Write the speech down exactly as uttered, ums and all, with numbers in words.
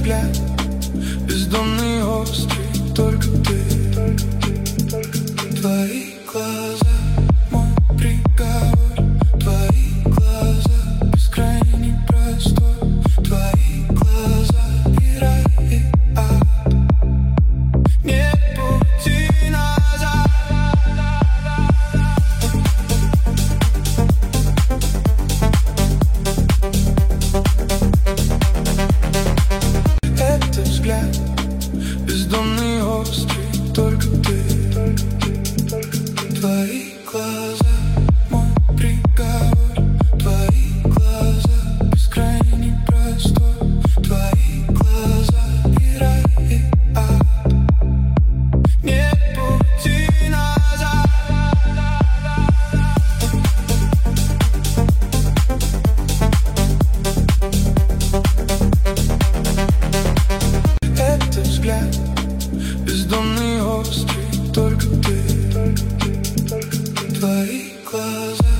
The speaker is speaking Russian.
взгляд бездонный, острый, только ты. Твои глаза мой приговор, твои глаза бескрайний простор, твои глаза и рай, и ад. Нет пути назад. Это взгляд бездонный, острый, только ты. Твои глаза мой приговор, твои глаза бескрайний простор, твои глаза и рай, и ад. Нет пути назад. Это взгляд бездонный, острый, только ты. Твои глаза